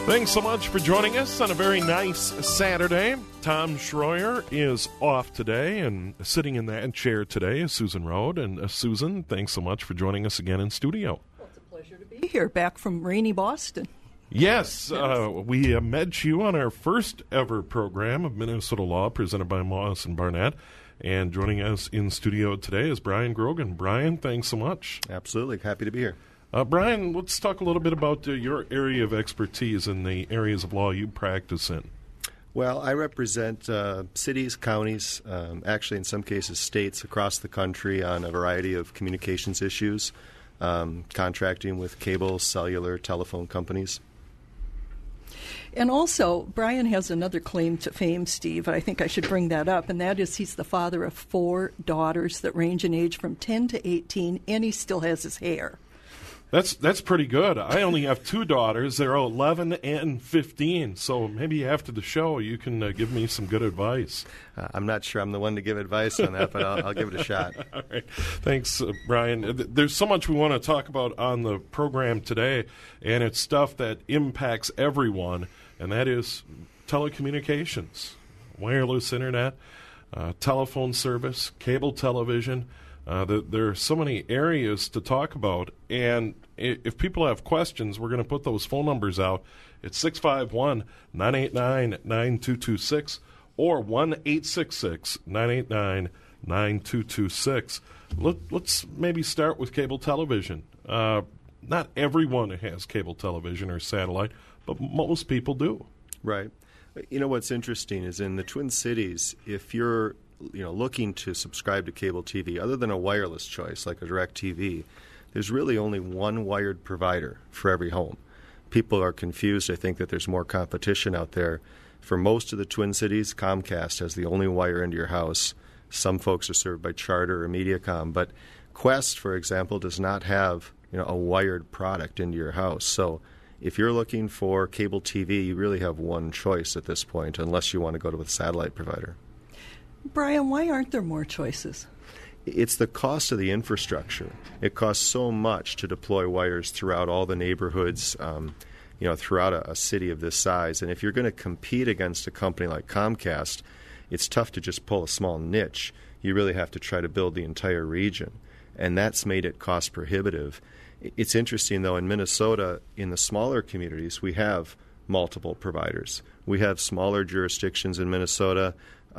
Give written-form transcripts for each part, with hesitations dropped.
Thanks so much for joining us on a very nice Saturday. Tom Schroyer is off today, and sitting in that chair today is Susan Rode. And Susan, thanks so much for joining us again in studio. Well, it's a pleasure to be here, back from rainy Boston. Yes, we met you on our first ever program of Minnesota Law presented by Moss and Barnett. And joining us in studio today is Brian Grogan. Brian, thanks so much. Absolutely. Happy to be here. Brian, let's talk a little bit about your area of expertise and the areas of law you practice in. Well, I represent cities, counties, actually in some cases states across the country on a variety of communications issues, contracting with cable, cellular, telephone companies. And also, Brian has another claim to fame, Steve. I think I should bring that up, and that is he's the father of 4 daughters that range in age from 10 to 18, and he still has his hair. That's pretty good. I only have 2 daughters. They're 11 and 15, so maybe after the show you can give me some good advice. I'm not sure I'm the one to give advice on that, but I'll give it a shot. All right. Thanks, Brian. There's so much we want to talk about on the program today, and it's stuff that impacts everyone, and that is telecommunications, wireless internet, telephone service, cable television. There are so many areas to talk about, and if people have questions, we're going to put those phone numbers out. It's 651-989-9226 or 1-866-989-9226. Let's maybe start with cable television. Not everyone has cable television or satellite, but most people do. Right. You know, what's interesting is in the Twin Cities, if you're looking to subscribe to cable TV, other than a wireless choice like a DirecTV, there's really only one wired provider for every home. People are confused. I think that there's more competition out there. For most of the Twin Cities, Comcast has the only wire into your house. Some folks are served by Charter or Mediacom, but Qwest, for example, does not have a wired product into your house. So if you're looking for cable TV, you really have one choice at this point, unless you want to go to a satellite provider. Brian, why aren't there more choices? It's the cost of the infrastructure. It costs so much to deploy wires throughout all the neighborhoods, throughout a city of this size. And if you're going to compete against a company like Comcast, it's tough to just pull a small niche. You really have to try to build the entire region. And that's made it cost prohibitive. It's interesting, though, in Minnesota, in the smaller communities, we have multiple providers. We have smaller jurisdictions in Minnesota,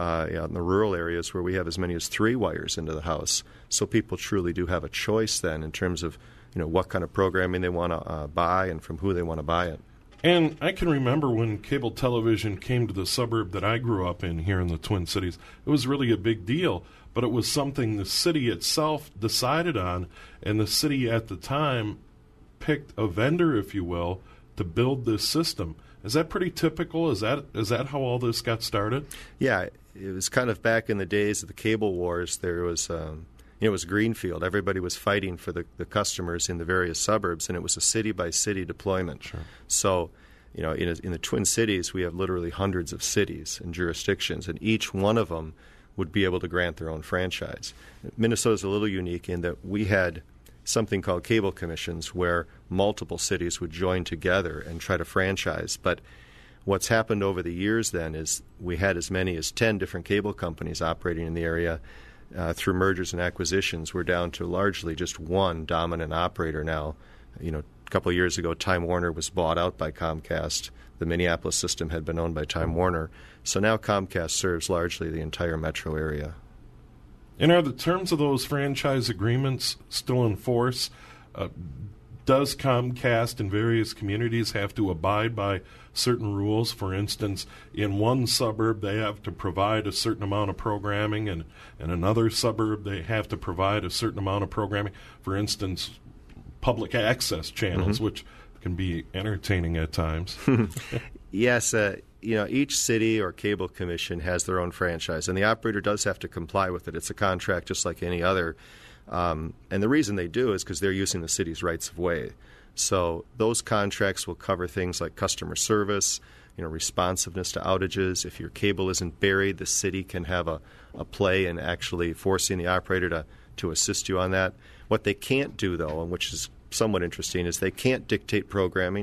in the rural areas where we have as many as 3 wires into the house. So people truly do have a choice then in terms of what kind of programming they want to buy and from who they want to buy it. And I can remember when cable television came to the suburb that I grew up in here in the Twin Cities. It was really a big deal, but it was something the city itself decided on, and the city at the time picked a vendor, if you will, to build this system. Is that pretty typical? Is that how all this got started? Yeah, it was kind of back in the days of the cable wars. There was, it was greenfield. Everybody was fighting for the customers in the various suburbs, and it was a city-by-city deployment. Sure. So, in the Twin Cities, we have literally hundreds of cities and jurisdictions, and each one of them would be able to grant their own franchise. Minnesota's a little unique in that we had something called cable commissions where multiple cities would join together and try to franchise. But what's happened over the years then is we had as many as 10 different cable companies operating in the area. Through mergers and acquisitions, we're down to largely just one dominant operator now. A couple of years ago, Time Warner was bought out by Comcast. The Minneapolis system had been owned by Time Warner. So now Comcast serves largely the entire metro area. And are the terms of those franchise agreements still in force? Does Comcast in various communities have to abide by certain rules? For instance, in one suburb they have to provide a certain amount of programming, and in another suburb they have to provide a certain amount of programming. For instance, public access channels, which can be entertaining at times. Yes, each city or cable commission has their own franchise, and the operator does have to comply with it. It's a contract just like any other. And the reason they do is because they're using the city's rights of way. So those contracts will cover things like customer service, responsiveness to outages. If your cable isn't buried, the city can have a play in actually forcing the operator to assist you on that. What they can't do, though, and which is somewhat interesting, is they can't dictate programming.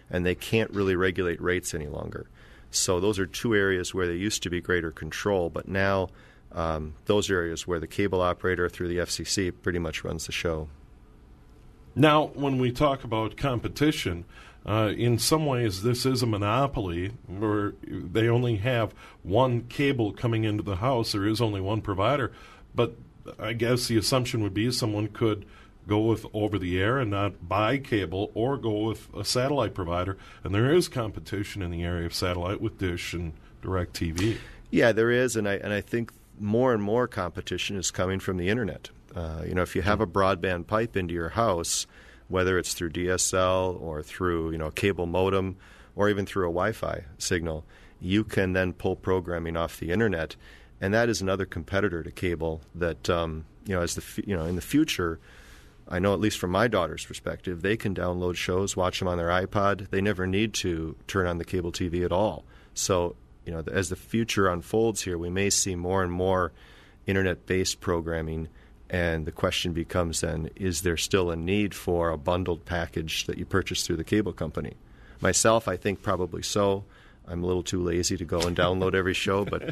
and they can't really regulate rates any longer. So those are two areas where there used to be greater control, but now those areas where the cable operator through the FCC pretty much runs the show. Now, when we talk about competition, in some ways this is a monopoly where they only have one cable coming into the house. There is only one provider. But I guess the assumption would be someone could go with over-the-air and not buy cable, or go with a satellite provider. And there is competition in the area of satellite with Dish and DirecTV. Yeah, there is, and I think more and more competition is coming from the Internet. If you have a broadband pipe into your house, whether it's through DSL or through a cable modem or even through a Wi-Fi signal, you can then pull programming off the Internet, and that is another competitor to cable. That in the future, I know at least from my daughter's perspective, they can download shows, watch them on their iPod. They never need to turn on the cable TV at all. So as the future unfolds here, we may see more and more Internet-based programming. And the question becomes then, is there still a need for a bundled package that you purchase through the cable company? Myself, I think probably so. I'm a little too lazy to go and download every show, but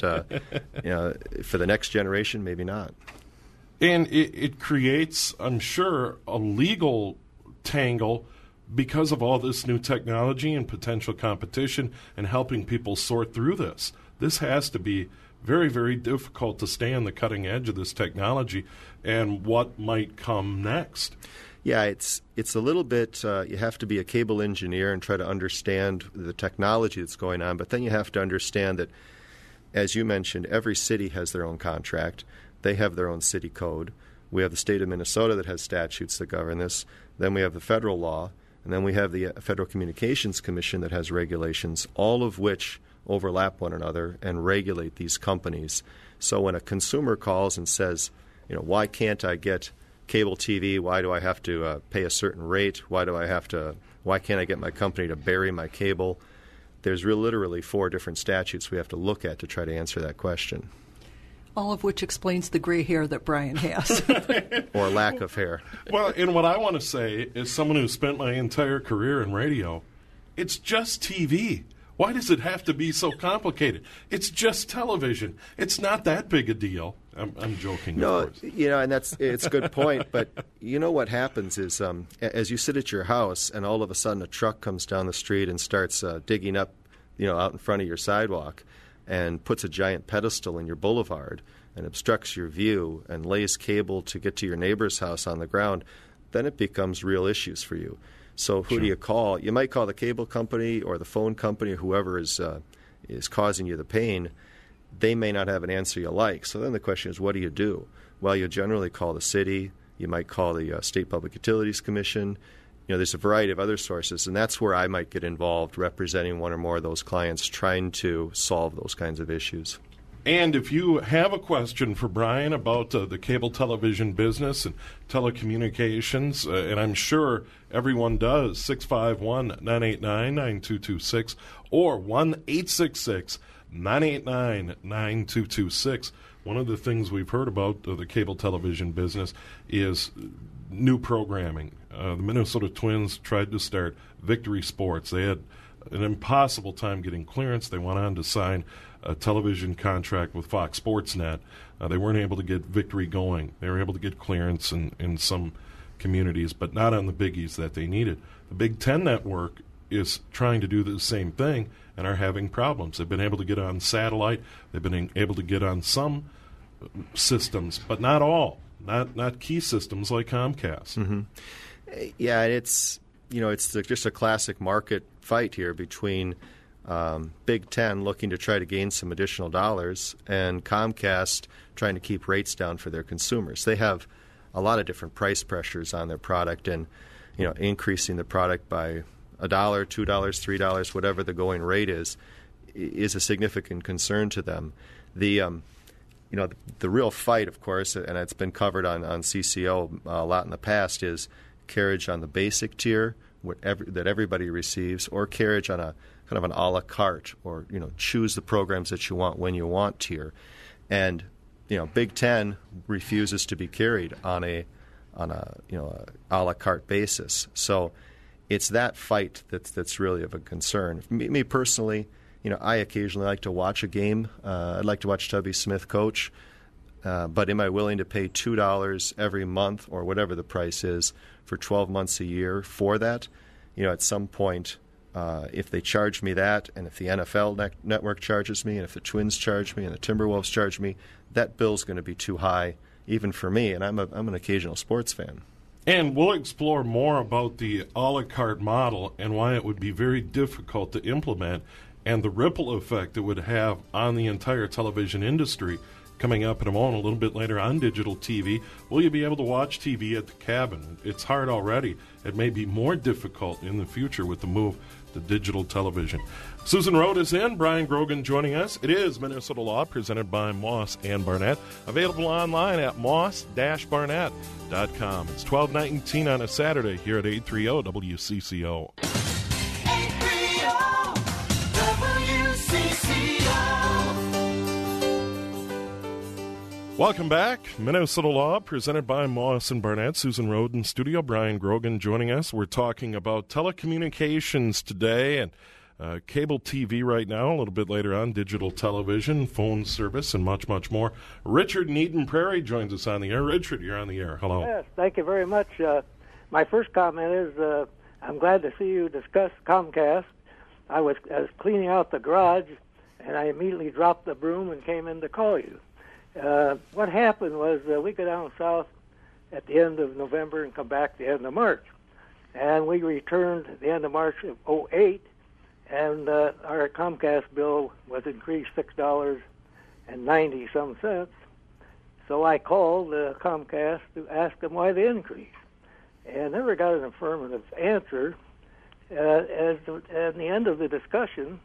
for the next generation, maybe not. And it creates, I'm sure, a legal tangle because of all this new technology and potential competition and helping people sort through this. This has to be very, very difficult to stay on the cutting edge of this technology and what might come next. Yeah, it's a little bit, you have to be a cable engineer and try to understand the technology that's going on, but then you have to understand that, as you mentioned, every city has their own contract. They have their own city code. We have the state of Minnesota that has statutes that govern this. Then we have the federal law, and then we have the Federal Communications Commission that has regulations, all of which overlap one another and regulate these companies. So when a consumer calls and says, why can't I get cable TV? Why do I have to pay a certain rate? Why can't I get my company to bury my cable? There's literally 4 different statutes we have to look at to try to answer that question. All of which explains the gray hair that Brian has. Or lack of hair. Well, and what I want to say is, someone who spent my entire career in radio, it's just TV. Why does it have to be so complicated? It's just television. It's not that big a deal. I'm joking, of course. And it's a good point. But what happens is, as you sit at your house and all of a sudden a truck comes down the street and starts digging up, out in front of your sidewalk and puts a giant pedestal in your boulevard and obstructs your view and lays cable to get to your neighbor's house on the ground, then it becomes real issues for you. So who do you call? You might call the cable company or the phone company or whoever is causing you the pain. They may not have an answer you like. So then the question is, what do you do? Well, you generally call the city. You might call the State Public Utilities Commission. There's a variety of other sources, and that's where I might get involved, representing one or more of those clients, trying to solve those kinds of issues. And if you have a question for Brian about the cable television business and telecommunications, and I'm sure everyone does, 651-989-9226 or 1-866-989-9226. One of the things we've heard about the cable television business is new programming. The Minnesota Twins tried to start Victory Sports. They had an impossible time getting clearance. They went on to sign a television contract with Fox Sports Net. They weren't able to get Victory going. They were able to get clearance in some communities, but not on the biggies that they needed. The Big Ten Network is trying to do the same thing and are having problems. They've been able to get on satellite. They've been able to get on some systems, but not all. Not key systems like Comcast. Mm-hmm. Yeah, it's just a classic market fight here between Big Ten looking to try to gain some additional dollars and Comcast trying to keep rates down for their consumers. They have a lot of different price pressures on their product, and increasing the product by $1, $2, $3, whatever the going rate is a significant concern to them. The real fight, of course, and it's been covered on CCO a lot in the past, is carriage on the basic tier that everybody receives, or carriage on a kind of an a la carte, or choose the programs that you want when you want tier. And Big Ten refuses to be carried on a la carte basis. So it's that fight that's really of a concern. Me personally, I occasionally like to watch a game. I'd like to watch Tubby Smith coach. But am I willing to pay $2 every month or whatever the price is for 12 months a year for that? At some point, if they charge me that, and if the NFL network charges me, and if the Twins charge me, and the Timberwolves charge me, that bill's going to be too high even for me, and I'm an occasional sports fan. And we'll explore more about the a la carte model and why it would be very difficult to implement and the ripple effect it would have on the entire television industry. Coming up in a moment, a little bit later on digital TV. Will you be able to watch TV at the cabin? It's hard already. It may be more difficult in the future with the move to digital television. Susan Rhodes is in. Brian Grogan joining us. It is Minnesota Law, presented by Moss and Barnett. Available online at moss-barnett.com. It's 12:19 on a Saturday here at 830 WCCO. 830 WCCO. Welcome back. Minnesota Law, presented by Moss and Barnett. Susan Rhodes in studio. Brian Grogan joining us. We're talking about telecommunications today and cable TV right now. A little bit later on, digital television, phone service, and much, much more. Richard in Eden Prairie joins us on the air. Richard, you're on the air. Hello. Yes, thank you very much. My first comment is I'm glad to see you discuss Comcast. I was cleaning out the garage, and I immediately dropped the broom and came in to call you. What happened was we go down south at the end of November and come back at the end of March. And we returned at the end of March of 2008, and our Comcast bill was increased $6.90. So I called Comcast to ask them why the increase, and never got an affirmative answer. At the end of the discussion,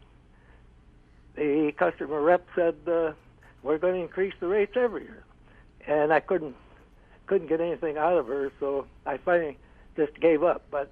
the customer rep said, we're going to increase the rates every year. And I couldn't get anything out of her, so I finally just gave up. But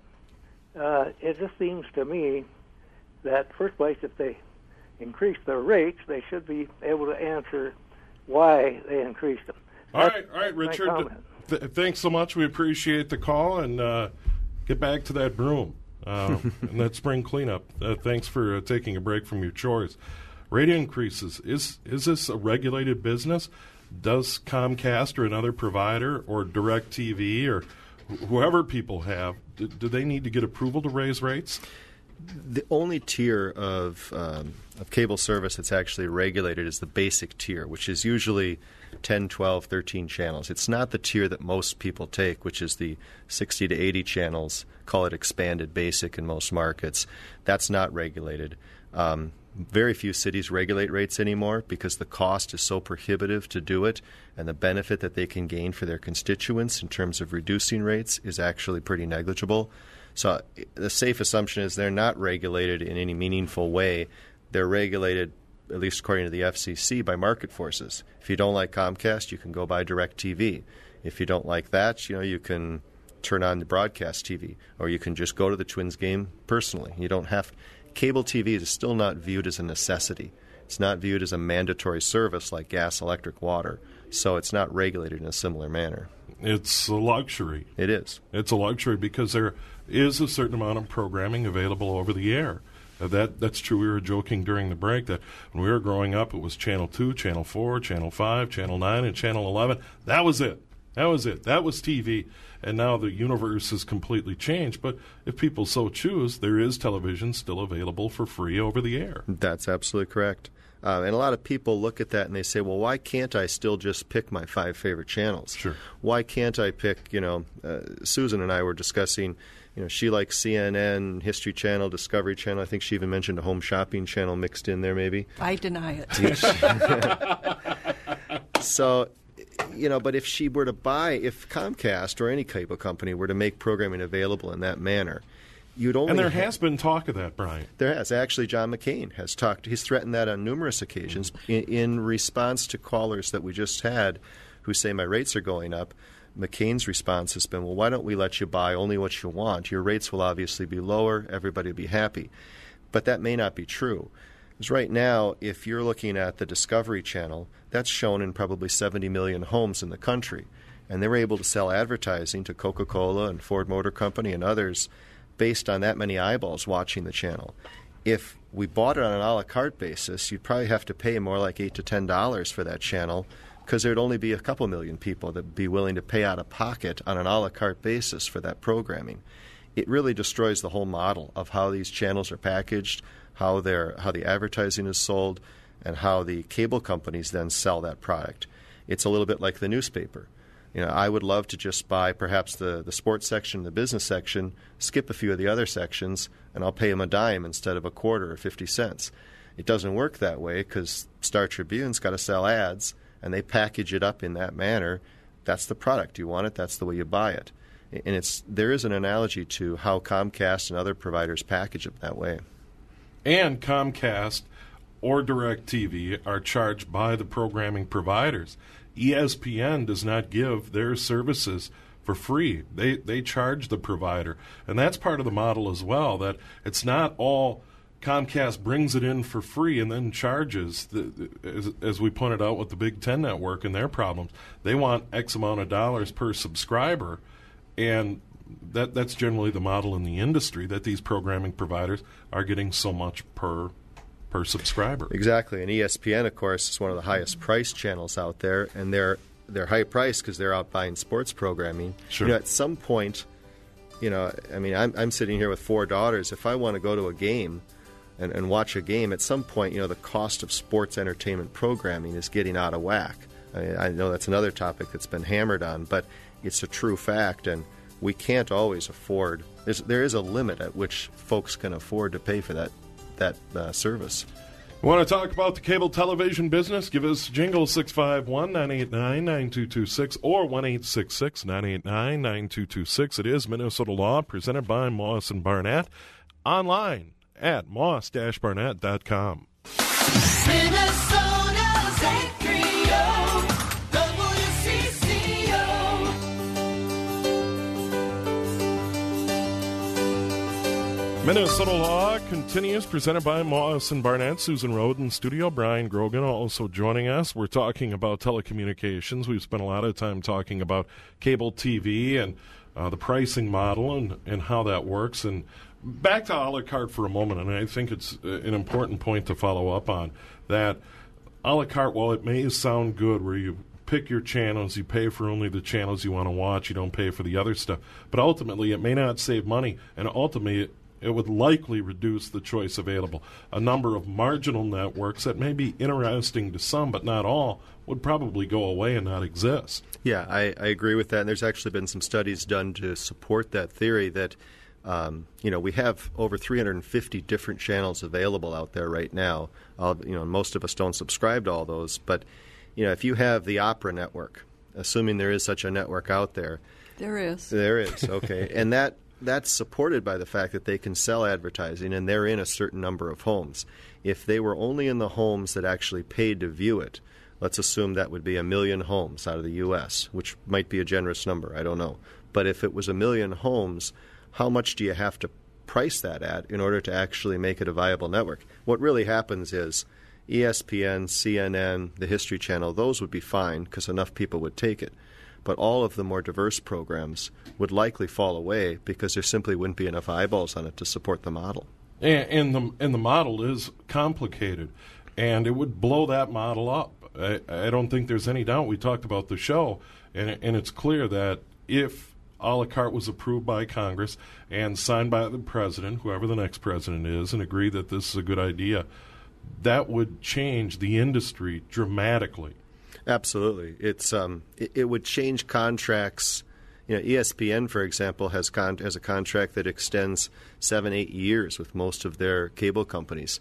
it just seems to me that, first place, if they increase their rates, they should be able to answer why they increased them. All right, Richard. Thanks so much. We appreciate the call, and get back to that broom and that spring cleanup. Thanks for taking a break from your chores. Rate increases. Is this a regulated business? Does Comcast or another provider or DirecTV or whoever people have, do they need to get approval to raise rates? The only tier of cable service that's actually regulated is the basic tier, which is usually 10, 12, 13 channels. It's not the tier that most people take, which is the 60 to 80 channels, call it expanded basic in most markets. That's not regulated. Very few cities regulate rates anymore because the cost is so prohibitive to do it, and the benefit that they can gain for their constituents in terms of reducing rates is actually pretty negligible. So the safe assumption is they're not regulated in any meaningful way. They're regulated, at least according to the FCC, by market forces. If you don't like Comcast, you can go buy DirecTV. If you don't like that, you can turn on the broadcast TV, or you can just go to the Twins game personally. You don't have. Cable TV is still not viewed as a necessity. It's not viewed as a mandatory service like gas, electric, water. So it's not regulated in a similar manner. It's a luxury. It is. It's a luxury because there is a certain amount of programming available over the air. That's true. We were joking during the break that when we were growing up, it was Channel 2, Channel 4, Channel 5, Channel 9, and Channel 11. That was it. That was TV. And now the universe has completely changed. But if people so choose, there is television still available for free over the air. That's absolutely correct. And a lot of people look at that and they say, well, why can't I still just pick my 5 favorite channels? Sure. Why can't I pick, Susan and I were discussing, she likes CNN, History Channel, Discovery Channel. I think she even mentioned a home shopping channel mixed in there maybe. I deny it. So, but if she were to if Comcast or any cable company were to make programming available in that manner, you'd only. And there has been talk of that, Brian. There has. Actually, John McCain has talked. He's threatened that on numerous occasions in response to callers that we just had who say my rates are going up. McCain's response has been, well, why don't we let you buy only what you want? Your rates will obviously be lower. Everybody will be happy. But that may not be true. Because right now, if you're looking at the Discovery Channel, that's shown in probably 70 million homes in the country. And they were able to sell advertising to Coca-Cola and Ford Motor Company and others based on that many eyeballs watching the channel. If we bought it on an a la carte basis, you'd probably have to pay more like $8 to $10 for that channel, because there'd only be a couple million people that would be willing to pay out of pocket on an a la carte basis for that programming. It really destroys the whole model of how these channels are packaged, how the advertising is sold, and how the cable companies then sell that product. It's a little bit like the newspaper. I would love to just buy perhaps the sports section, the business section, skip a few of the other sections, and I'll pay them a dime instead of a quarter or 50 cents. It doesn't work that way because Star Tribune's got to sell ads, and they package it up in that manner. That's the product. You want it, that's the way you buy it. And there is an analogy to how Comcast and other providers package it that way. And Comcast or DirecTV are charged by the programming providers. ESPN does not give their services for free. They charge the provider. And that's part of the model as well, that it's not all Comcast brings it in for free and then charges, as we pointed out with the Big Ten Network and their problems. They want X amount of dollars per subscriber, and that's generally the model in the industry, that these programming providers are getting so much per subscriber. Exactly, and ESPN, of course, is one of the highest priced channels out there, and they're high priced because they're out buying sports programming. Sure. At some point, I'm sitting here with 4 daughters. If I want to go to a game and watch a game, at some point, the cost of sports entertainment programming is getting out of whack. I know that's another topic that's been hammered on, but it's a true fact, and we can't always afford. There is a limit at which folks can afford to pay for that service. Want to talk about the cable television business? Give us a jingle, 651-989-9226 or 1-866-989-9226. It is Minnesota Law, presented by Moss & Barnett, online at moss-barnett.com. Minnesota's Trio, WCCO. Minnesota Law continues, presented by Moss & Barnett. Susan Rhodes in studio. Brian Grogan also joining us. We're talking about telecommunications. We've spent a lot of time talking about cable TV and the pricing model and how that works. And back to a la carte for a moment, and I think it's an important point to follow up on, that a la carte, while it may sound good where you pick your channels, you pay for only the channels you want to watch, you don't pay for the other stuff, but ultimately it may not save money, and ultimately it would likely reduce the choice available. A number of marginal networks that may be interesting to some but not all would probably go away and not exist. Yeah, I agree with that. And there's actually been some studies done to support that theory that we have over 350 different channels available out there right now. Most of us don't subscribe to all those, but if you have the Opera network, assuming there is such a network out there. There is. There is, okay. And that's supported by the fact that they can sell advertising, and they're in a certain number of homes. If they were only in the homes that actually paid to view it, let's assume that would be 1 million homes out of the U.S., which might be a generous number, I don't know. But if it was 1 million homes, how much do you have to price that at in order to actually make it a viable network? What really happens is ESPN, CNN, the History Channel, those would be fine because enough people would take it. But all of the more diverse programs would likely fall away because there simply wouldn't be enough eyeballs on it to support the model. And the model is complicated, and it would blow that model up. I don't think there's any doubt. We talked about the show, and it's clear that if a la carte was approved by Congress and signed by the president, whoever the next president is, and agreed that this is a good idea, that would change the industry dramatically. Absolutely. It would change contracts. ESPN, for example, has a contract that extends 7-8 years with most of their cable companies.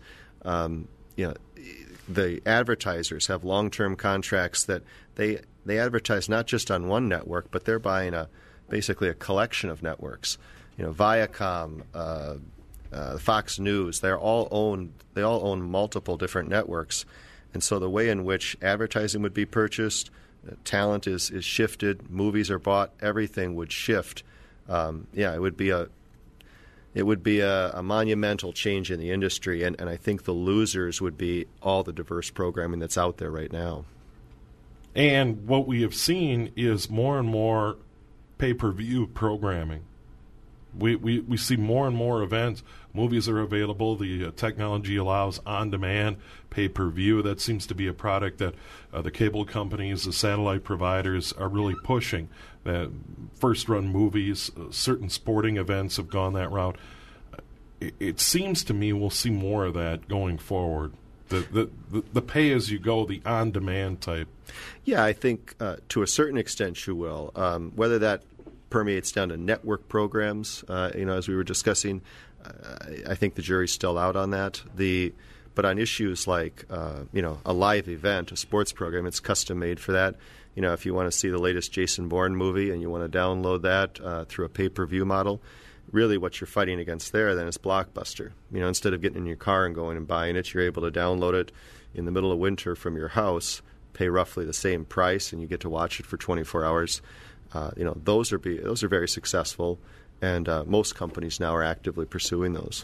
The advertisers have long-term contracts that they advertise not just on one network, but they're buying basically a collection of networks. Viacom, Fox News, they all own multiple different networks. And so the way in which advertising would be purchased, talent is shifted, movies are bought, everything would shift. It would be a monumental change in the industry, and I think the losers would be all the diverse programming that's out there right now. And what we have seen is more and more pay-per-view programming. We see more and more events. Movies are available. The technology allows on-demand, pay-per-view. That seems to be a product that the cable companies, the satellite providers are really pushing. First-run movies, certain sporting events have gone that route. It seems to me we'll see more of that going forward. The pay-as-you-go, the on-demand type. Yeah, I think to a certain extent you will. Whether that permeates down to network programs, as we were discussing, I think the jury's still out on that. But on issues like, a live event, a sports program, it's custom made for that. If you want to see the latest Jason Bourne movie and you want to download that through a pay-per-view model, really what you're fighting against there then is Blockbuster. Instead of getting in your car and going and buying it, you're able to download it in the middle of winter from your house, pay roughly the same price, and you get to watch it for 24 hours. Those are very successful, and most companies now are actively pursuing those.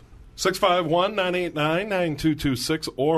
651-989-9226 or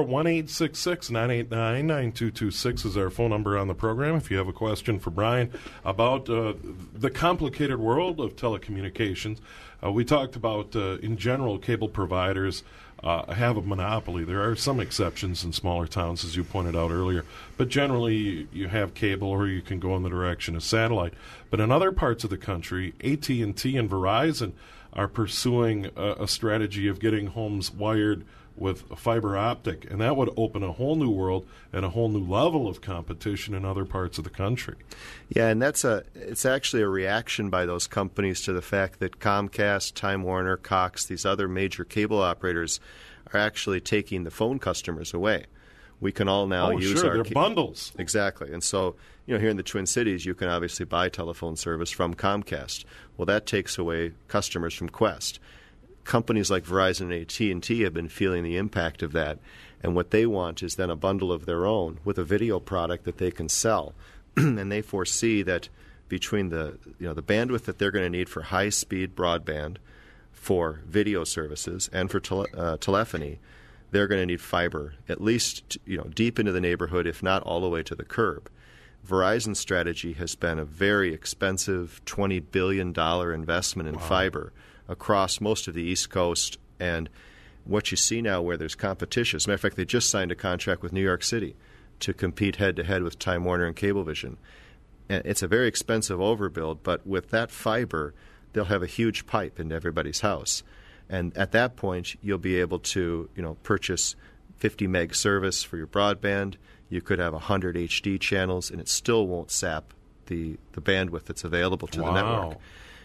1-866-989-9226 is our phone number on the program. If you have a question for Brian about the complicated world of telecommunications, we talked about, in general, cable providers have a monopoly. There are some exceptions in smaller towns, as you pointed out earlier, but generally you have cable or you can go in the direction of satellite. But in other parts of the country, AT&T and Verizon are pursuing a strategy of getting homes wired with fiber optic, and that would open a whole new world and a whole new level of competition in other parts of the country. Yeah, and it's actually a reaction by those companies to the fact that Comcast, Time Warner, Cox, these other major cable operators are actually taking the phone customers away. We can all now use our bundles. Exactly. And so, here in the Twin Cities, you can obviously buy telephone service from Comcast. Well, that takes away customers from Qwest. Companies like Verizon and AT&T have been feeling the impact of that, and what they want is then a bundle of their own with a video product that they can sell. And they foresee that between the bandwidth that they're going to need for high-speed broadband, for video services, and for telephony, they're going to need fiber at least deep into the neighborhood, if not all the way to the curb. Verizon's strategy has been a very expensive $20 billion investment in fiber across most of the East Coast. And what you see now where there's competition, as a matter of fact, they just signed a contract with New York City to compete head-to-head with Time Warner and Cablevision. And it's a very expensive overbuild, but with that fiber, they'll have a huge pipe into everybody's house. And at that point, you'll be able to purchase 50 meg service for your broadband. You could have 100 HD channels, and it still won't sap the bandwidth that's available to the network.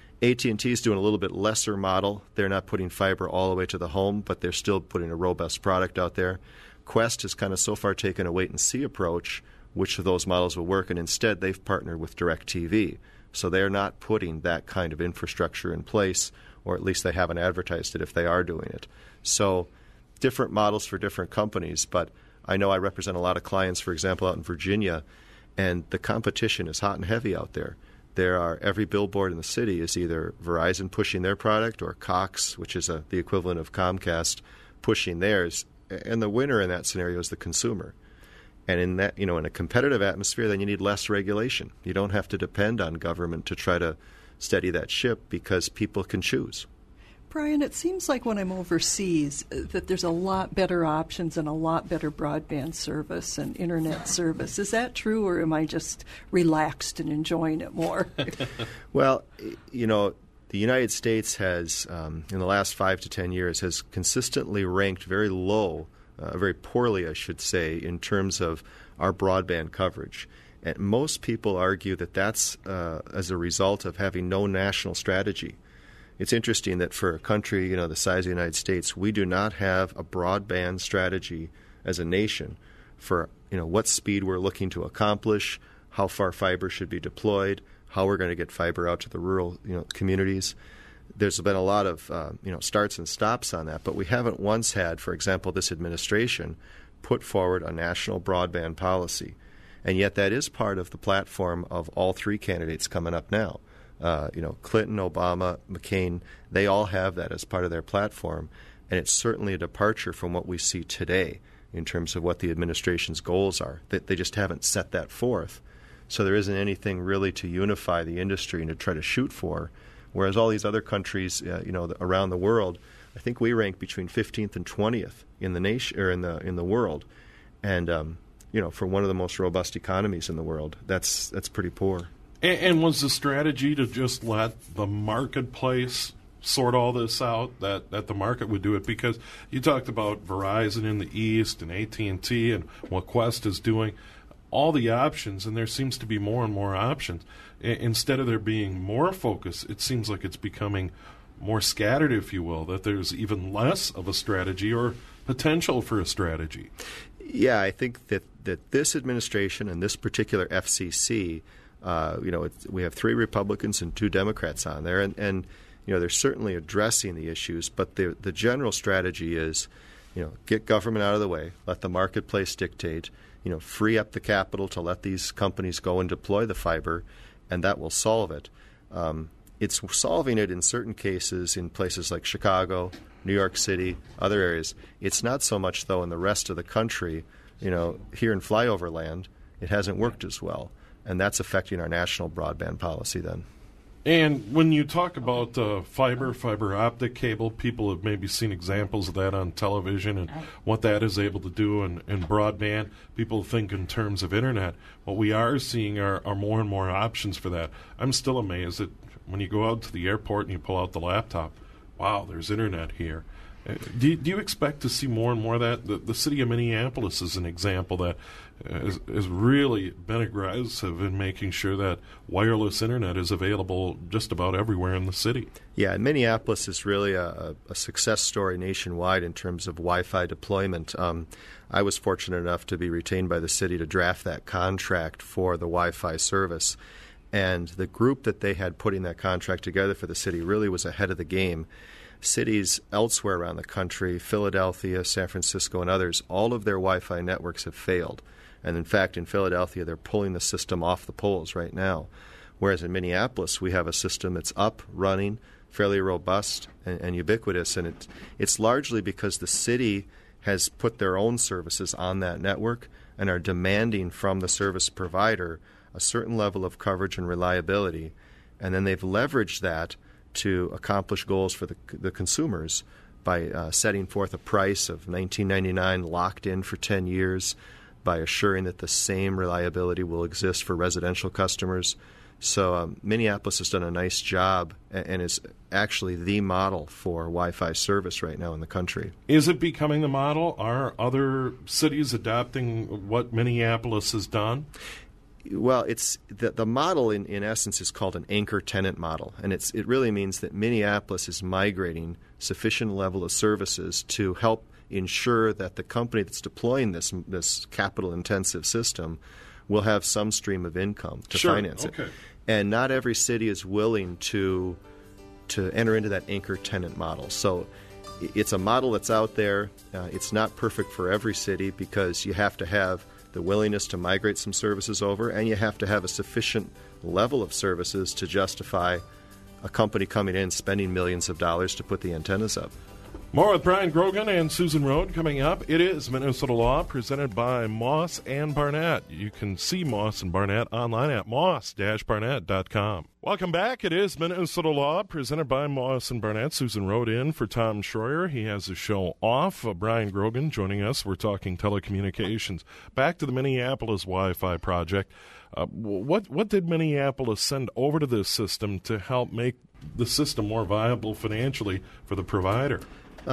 AT&T is doing a little bit lesser model. They're not putting fiber all the way to the home, but they're still putting a robust product out there. Qwest has kind of so far taken a wait-and-see approach, which of those models will work, and instead they've partnered with DirecTV. So they're not putting that kind of infrastructure in place, or at least they haven't advertised it if they are doing it. So different models for different companies, but I know I represent a lot of clients, for example, out in Virginia, and the competition is hot and heavy out there. Every billboard in the city is either Verizon pushing their product or Cox, which is the equivalent of Comcast, pushing theirs. And the winner in that scenario is the consumer. And in that, in a competitive atmosphere, then you need less regulation. You don't have to depend on government to try to steady that ship because people can choose. Brian, it seems like when I'm overseas that there's a lot better options and a lot better broadband service and internet service. Is that true, or am I just relaxed and enjoying it more? Well, the United States has, in the last 5 to 10 years, has consistently ranked very low, very poorly, I should say, in terms of our broadband coverage. And most people argue that that's as a result of having no national strategy. It's interesting that for a country, the size of the United States, we do not have a broadband strategy as a nation for, what speed we're looking to accomplish, how far fiber should be deployed, how we're going to get fiber out to the rural, communities. There's been a lot of, starts and stops on that, but we haven't once had, for example, this administration put forward a national broadband policy. And yet that is part of the platform of all three candidates coming up now. Clinton, Obama, McCain, they all have that as part of their platform. And it's certainly a departure from what we see today in terms of what the administration's goals are. They just haven't set that forth. So there isn't anything really to unify the industry and to try to shoot for whereas all these other countries, around the world, I think we rank between 15th and 20th in the nation or in the world, and for one of the most robust economies in the world, that's pretty poor. And was the strategy to just let the marketplace sort all this out, that the market would do it? Because you talked about Verizon in the East and AT&T and what Qwest is doing, all the options, and there seems to be more and more options. Instead of there being more focus, it seems like it's becoming more scattered, if you will, that there's even less of a strategy or potential for a strategy. Yeah, I think that this administration and this particular FCC, we have 3 Republicans and 2 Democrats on there, and they're certainly addressing the issues, but the general strategy is, get government out of the way, let the marketplace dictate, free up the capital to let these companies go and deploy the fiber, and that will solve it. It's solving it in certain cases in places like Chicago, New York City, other areas. It's not so much, though, in the rest of the country. Here in flyover land, it hasn't worked as well, and that's affecting our national broadband policy then. And when you talk about fiber optic cable, people have maybe seen examples of that on television and what that is able to do in broadband. People think in terms of Internet. What we are seeing are more and more options for that. I'm still amazed that when you go out to the airport and you pull out the laptop, wow, there's Internet here. Do you expect to see more and more of that? The city of Minneapolis is an example that has really been aggressive in making sure that wireless Internet is available just about everywhere in the city. Yeah, and Minneapolis is really a success story nationwide in terms of Wi-Fi deployment. I was fortunate enough to be retained by the city to draft that contract for the Wi-Fi service. And the group that they had putting that contract together for the city really was ahead of the game. Cities elsewhere around the country, Philadelphia, San Francisco, and others, all of their Wi-Fi networks have failed. And in fact, in Philadelphia, they're pulling the system off the poles right now. Whereas in Minneapolis, we have a system that's up, running, fairly robust, and ubiquitous. And it's largely because the city has put their own services on that network and are demanding from the service provider a certain level of coverage and reliability. And then they've leveraged that to accomplish goals for the consumers by setting forth a price of $19.99 locked in for 10 years, by assuring that the same reliability will exist for residential customers. So Minneapolis has done a nice job and is actually the model for Wi-Fi service right now in the country. Is it becoming the model? Are other cities adopting what Minneapolis has done? Well, it's the model in essence is called an anchor tenant model, and it really means that Minneapolis is migrating sufficient level of services to help ensure that the company that's deploying this capital-intensive system will have some stream of income to finance it. And not every city is willing to enter into that anchor tenant model. So it's a model that's out there. It's not perfect for every city because you have to have the willingness to migrate some services over, and you have to have a sufficient level of services to justify a company coming in spending millions of dollars to put the antennas up. More with Brian Grogan and Susan Rode coming up. It is Minnesota Law, presented by Moss and Barnett. You can see Moss and Barnett online at moss-barnett.com. Welcome back. It is Minnesota Law, presented by Moss and Barnett. Susan Rode in for Tom Schroyer. He has a show off. Brian Grogan joining us. We're talking telecommunications. Back to the Minneapolis Wi-Fi project. What did Minneapolis send over to this system to help make the system more viable financially for the provider?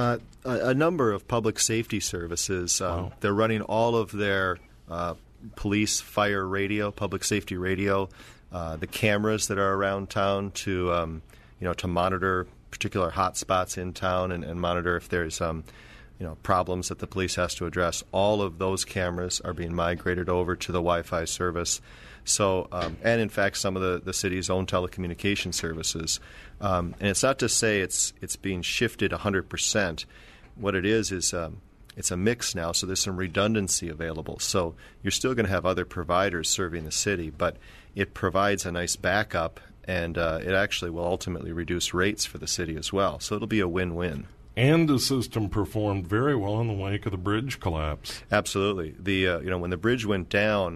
A number of public safety services. Wow. They're running all of their police, fire radio, public safety radio, the cameras that are around town to monitor particular hot spots in town and monitor if there's problems that the police has to address. All of those cameras are being migrated over to the Wi-Fi service. So, and in fact, some of the city's own telecommunication services. And it's not to say it's being shifted 100%. What it is it's a mix now, so there's some redundancy available. So you're still going to have other providers serving the city, but it provides a nice backup, and it actually will ultimately reduce rates for the city as well. So it'll be a win-win. And the system performed very well in the wake of the bridge collapse. Absolutely. When the bridge went down,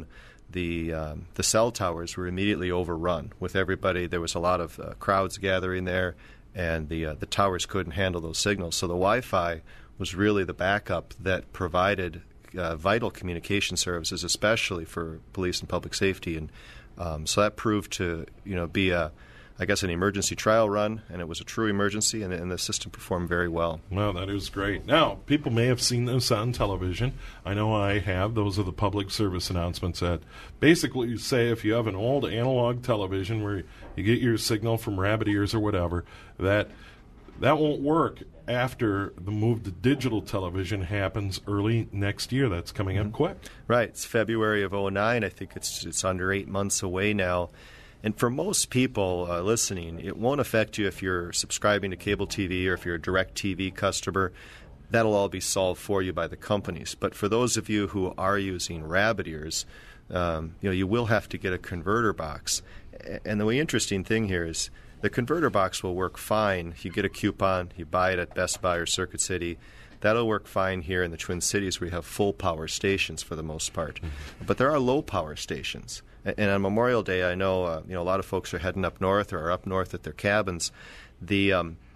the cell towers were immediately overrun with everybody. There was a lot of crowds gathering there, and the towers couldn't handle those signals. So the Wi-Fi was really the backup that provided vital communication services, especially for police and public safety. And so that proved to be an emergency trial run, and it was a true emergency, and the system performed very well. Well, that is great. Now, people may have seen this on television. I know I have. Those are the public service announcements that basically say if you have an old analog television where you get your signal from rabbit ears or whatever, that won't work after the move to digital television happens early next year. That's coming up quick. Right. It's February of 2009. I think it's under 8 months away now. And for most people listening, it won't affect you if you're subscribing to cable TV or if you're a DirecTV customer. That'll all be solved for you by the companies. But for those of you who are using rabbit ears, you will have to get a converter box. And the interesting thing here is the converter box will work fine. You get a coupon, you buy it at Best Buy or Circuit City. That'll work fine here in the Twin Cities where you have full power stations for the most part. But there are low power stations. And on Memorial Day, I know a lot of folks are heading up north or are up north at their cabins. The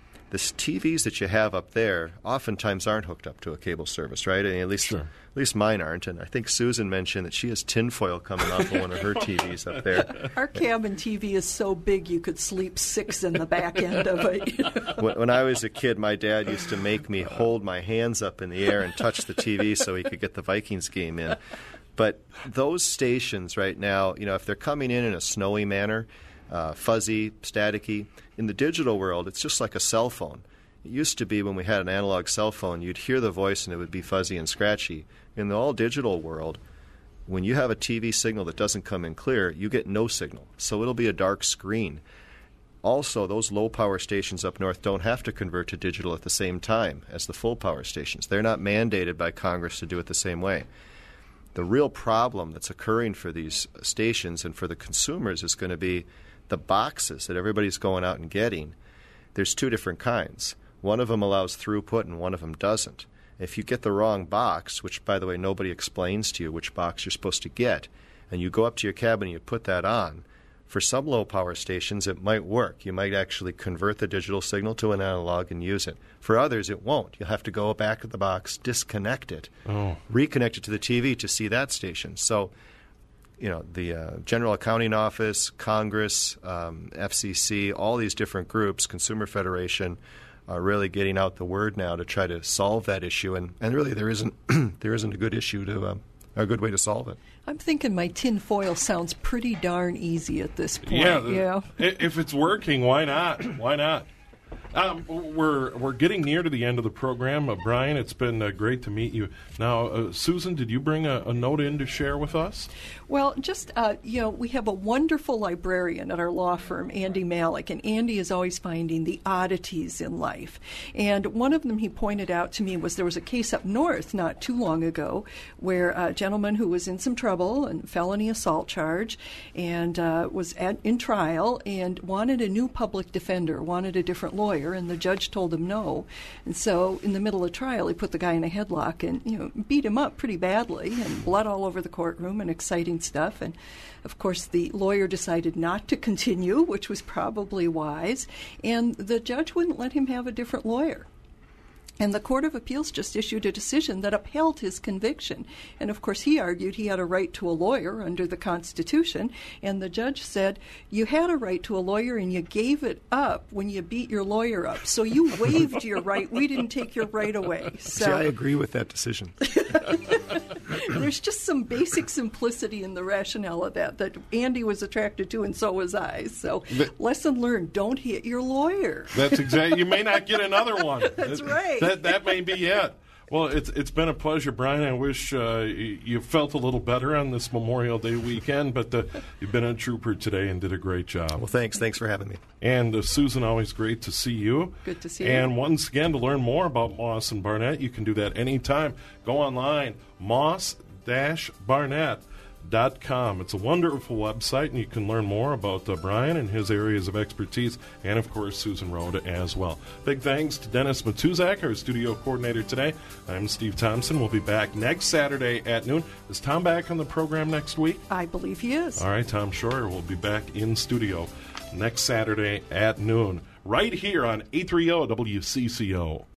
TVs that you have up there oftentimes aren't hooked up to a cable service, right? I mean, at least mine aren't. And I think Susan mentioned that she has tinfoil coming off of one of her TVs up there. Our cabin TV is so big you could sleep 6 in the back end of it. When I was a kid, my dad used to make me hold my hands up in the air and touch the TV so he could get the Vikings game in. But those stations right now, if they're coming in a snowy manner, fuzzy, staticky, in the digital world, it's just like a cell phone. It used to be when we had an analog cell phone, you'd hear the voice and it would be fuzzy and scratchy. In the all-digital world, when you have a TV signal that doesn't come in clear, you get no signal. So it'll be a dark screen. Also, those low-power stations up north don't have to convert to digital at the same time as the full-power stations. They're not mandated by Congress to do it the same way. The real problem that's occurring for these stations and for the consumers is going to be the boxes that everybody's going out and getting. There's 2 different kinds. One of them allows throughput and one of them doesn't. If you get the wrong box, which, by the way, nobody explains to you which box you're supposed to get, and you go up to your cabin and you put that on, for some low-power stations it might work. You might actually convert the digital signal to an analog and use it. For others, it won't. You'll have to go back to the box, disconnect it, reconnect it to the TV to see that station. So, the General Accounting Office, Congress, FCC, all these different groups, Consumer Federation, are really getting out the word now to try to solve that issue. And really, there isn't a good issue to a good way to solve it. I'm thinking my tin foil sounds pretty darn easy at this point. Yeah. If it's working, why not? Why not? We're getting near to the end of the program. Brian, it's been great to meet you. Now, Susan, did you bring a note in to share with us? Well, just, we have a wonderful librarian at our law firm, Andy Malik, and Andy is always finding the oddities in life. And one of them he pointed out to me was there was a case up north not too long ago where a gentleman who was in some trouble and felony assault charge and was in trial and wanted a new public defender, wanted a different lawyer, and the judge told him no. And so in the middle of trial, he put the guy in a headlock and beat him up pretty badly, and blood all over the courtroom and exciting stuff. And of course, the lawyer decided not to continue, which was probably wise, and the judge wouldn't let him have a different lawyer. And the Court of Appeals just issued a decision that upheld his conviction. And, of course, he argued he had a right to a lawyer under the Constitution. And the judge said, you had a right to a lawyer and you gave it up when you beat your lawyer up. So you waived your right. We didn't take your right away. So, see, I agree with that decision. There's just some basic simplicity in the rationale of that Andy was attracted to, and so was I. So lesson learned, don't hit your lawyer. That's exactly. You may not get another one. That's right. That may be it. Well, it's been a pleasure, Brian. I wish you felt a little better on this Memorial Day weekend, but you've been a trooper today and did a great job. Well, thanks. Thanks for having me. And Susan, always great to see you. Good to see you. And once again, to learn more about Moss and Barnett, you can do that anytime. Go online, moss-barnett.com. com. It's a wonderful website, and you can learn more about Brian and his areas of expertise, and, of course, Susan Rhoda as well. Big thanks to Dennis Matuzak, our studio coordinator today. I'm Steve Thompson. We'll be back next Saturday at noon. Is Tom back on the program next week? I believe he is. All right, Tom Shore will be back in studio next Saturday at noon, right here on 830 WCCO.